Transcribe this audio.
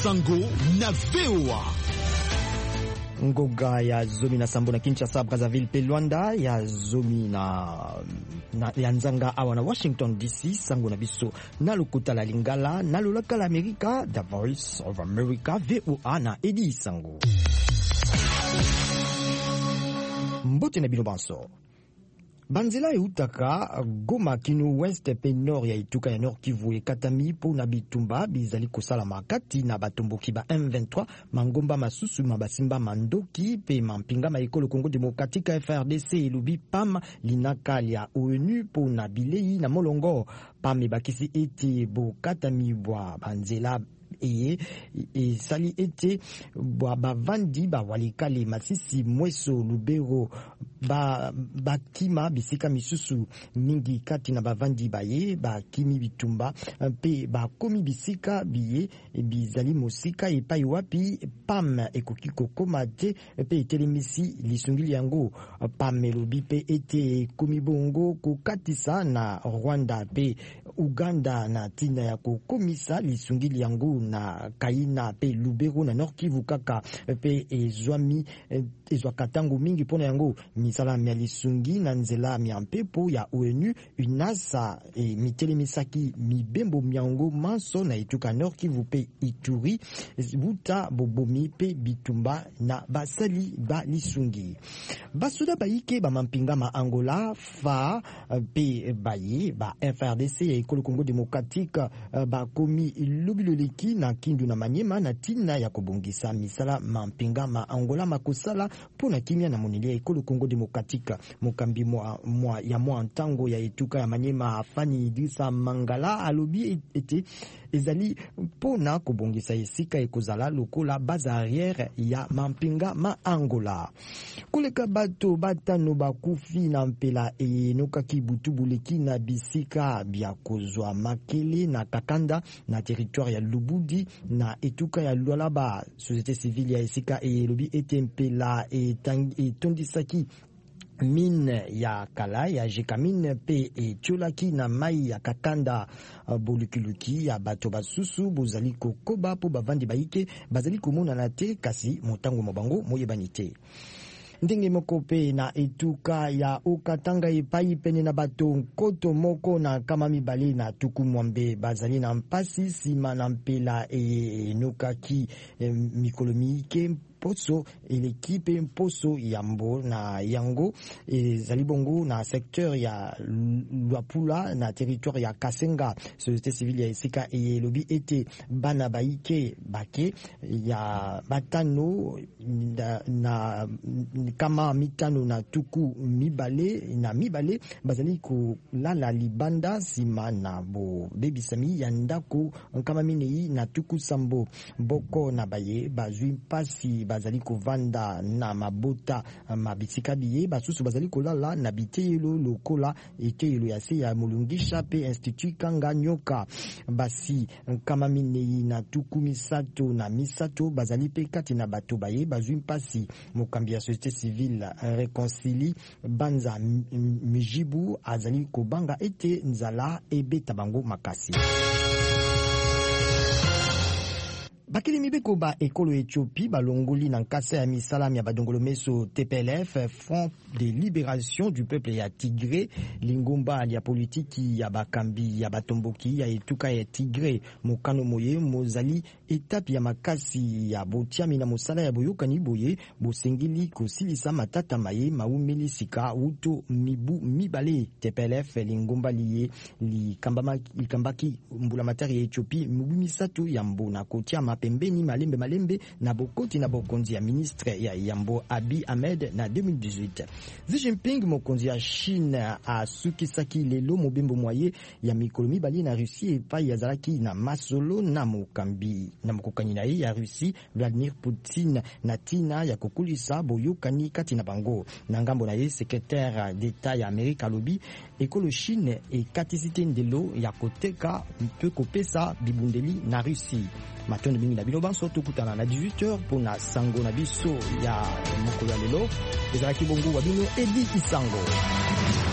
Sango na VOA. Ngoga ya zomi na Sambo na Kinshasa, Brazzaville pe Luanda ya zomi na ya Nzanga awa na Washington DC. Sango na biso na lokuta la Lingala na lolaka la Amerika, The Voice of America, VOA na Edi Sango. Mbote na bino banso banzela eutaka Goma kino West pe Nord ya ituka ya Nord Kivu ekatami po na bitumba bizali kosala makati na batomboki ba M23 mangomba masusu mabasimba mandoki pe mampinga ma ekolo Congo Democratique FRDC elubi PAM linaka ya ONU po na bilei na molongo PAM bakisi ete bokatami bwa banzela e sali ete bavandi bawalikale Masisi Mweso Lubero bakima bisika misusu mingi kati na bavandi baye bakimi bitumba pe bakomi bisika biye bizali mosika epai wapi PAM ekoki kokoma te pe etelemisi lisungili yango. PAM elobi pe ete komi bongo kokatisa na Rwanda pe Uganda na tina ya kokomisa lisungili yango na Kaina pe Lubero na Nord Kivu kaka pe ezwaka tango mingi pona yango misala mia lisungi na nzela mia mpepo ya ONU UNASA mitelemisaki mibembo miango manso na ituka Nord Kivu pe Ituri buta bobomi pe bitumba na basali ba lisungi basuda baike ba mampinga ma Angola fa pe baye ba FRDC ya ekolo Congo Democratique ba komi lubiloleki na Kindu na Manyema na tina ya kobongisa misala mampinga ma Angola makosala pona kimia na moneli ya ekolo Congo Democratique. Mokambi mwa ntango ya etuka ya Manyema afani Idrissa Mangala alobi ete ezali pona kobongisa esika ekozala lokola base arrière ya mampinga ma Angola. Koleka bato batano bakufi na mpela enokaki butubuleki na bisika bya kozwa makele na Kakanda na territoire ya Lubudi na etuka ya Lualaba. Société civile ya esika elobi ete mpela etondisaki mine ya kala ya Jekamine pe etiolaki na mai ya Kakanda. Bolukiluki ya bato basusu bozali kokoba po bavandi baike bazali komona na te kasi motango mobango moyebani te. Ndenge moko pe na etuka ya Okatanga epai pene na bato nkoto moko na kama mibale na tuku mwambe bazali na mpasi sima na mpela enokaki mikolo miike Poso l'équipe Poso Yambo na Yango Zalibongo na secteur ya Luapula na territoire ya Kasenga. Société civile ya Esika et lobi ete bana baike bake ya batano na kama mitano na tuku mibale bazali ko lala libanda sima na bo baby sami ya ndako kama minei na tuku sambo boko na baye bazwi pasi bazali kovanda na mabota mabisika biye basusu bazali kolala na biteyelo lokola eteyelo ya se ya mulungisha pe institut Kanga Nyoka basi kama minei na tuku misato na misato bazali pe kati na bato baye bazwi mpasi. Mokambi ya société civile réconcilie Banza Mijibu azali kobanga ete nzala ebeta bango makasi. Bakili mibeko ba ekolo Ethiopie balongoli na nkasa ya misalami ya badongolo meso TPLF Front de Libération du Peuple ya Tigré lingomba ya politiki ya bakambi ya batomboki ya etuka ya Tigré mokano moye mozali etape ya makasi ya botiami na mosala ya boyokani boye bosengili kosilisa matata maye maumeli sika uto mibu mibale. TPLF lingomba liye likambaki mbula matari ya Ethiopie mibu misatu ya mbona kotiama pembeni malembe na bokoti na bokonzi ya ministre ya Yambo Abiy Ahmed na 2018. Xi Jinping mokonzi ya Chine a sukisaki lelo mobembo mwaye ya mikolo mibali na Russie epai ya zalaki na masolo na mokambi na mokokani na ye ya Russie Vladimir Poutine na tina ya kokulisa boyokani kati na bango. Na ngambo na ye secrétaire d'État ya Amerika lobi ekolo Chine ekatisite ndelo ya koteka mpe kopesa bibundeli na Russie. Matondo bingi na bino banso tokutana na 18h pona sango na biso ya mokolo ya lelo ezalaki bongo wa bino Edi Isango.